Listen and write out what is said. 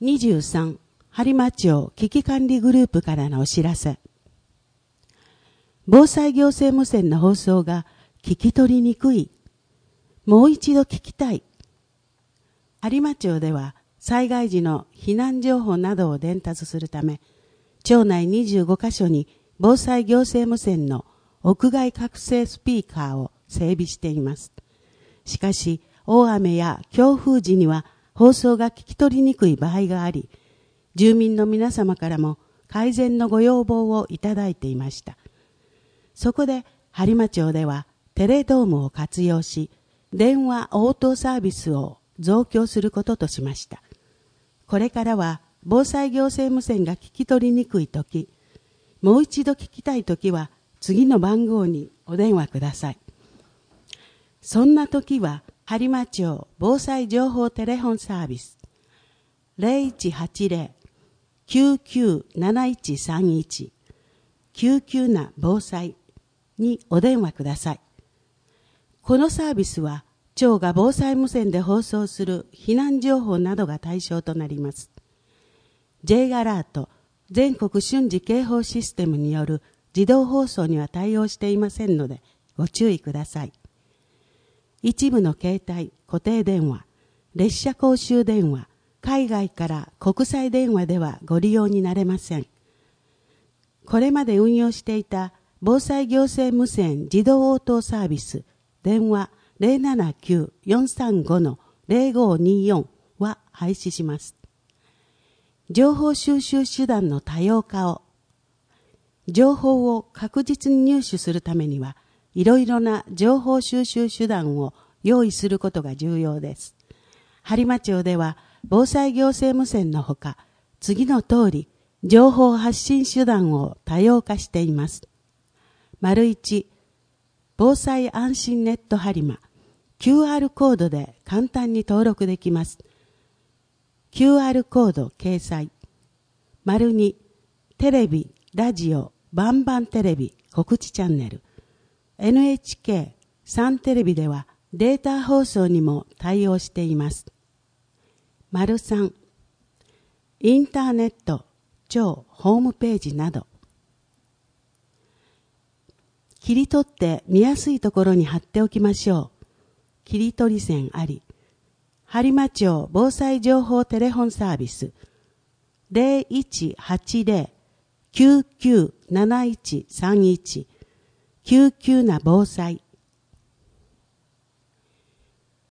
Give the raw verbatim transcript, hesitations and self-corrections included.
にじゅうさん、播磨町危機管理グループからのお知らせ。防災行政無線の放送が聞き取りにくい。もう一度聞きたい。播磨町では災害時の避難情報などを伝達するため、町内にじゅうごカ所に防災行政無線の屋外覚醒スピーカーを整備しています。しかし、大雨や強風時には放送が聞き取りにくい場合があり、住民の皆様からも改善のご要望をいただいていました。そこで、播磨町ではテレドームを活用し、電話応答サービスを増強することとしました。これからは防災行政無線が聞き取りにくいとき、もう一度聞きたいときは次の番号にお電話ください。そんなときは、播磨町防災情報テレフォンサービス ゼロいちはちゼロ きゅうきゅうなないちさんいち 救急な防災にお電話ください。このサービスは町が防災無線で放送する避難情報などが対象となります。J アラート全国瞬時警報システムによる自動放送には対応していませんのでご注意ください。一部の携帯、固定電話、列車公衆電話、海外から国際電話ではご利用になれません。これまで運用していた防災行政無線自動応答サービス電話 ゼロななきゅう よんさんご ゼロごによん は廃止します。情報収集手段の多様化を情報を確実に入手するためにはいろいろな情報収集手段を用意することが重要です。播磨町では防災行政無線のほか、次の通り情報発信手段を多様化しています。丸一、防災安心ネット播磨、キューアール コードで簡単に登録できます。キューアール コード掲載。丸二、テレビ、ラジオ、バンバンテレビ、告知チャンネル。エヌエイチケー、サンテレビではデータ放送にも対応しています。丸三、インターネット、町ホームページなど。切り取って見やすいところに貼っておきましょう。切り取り線あり。播磨町防災情報テレフォンサービスゼロいちはちゼロ きゅうきゅうなないちさんいち 救急な防災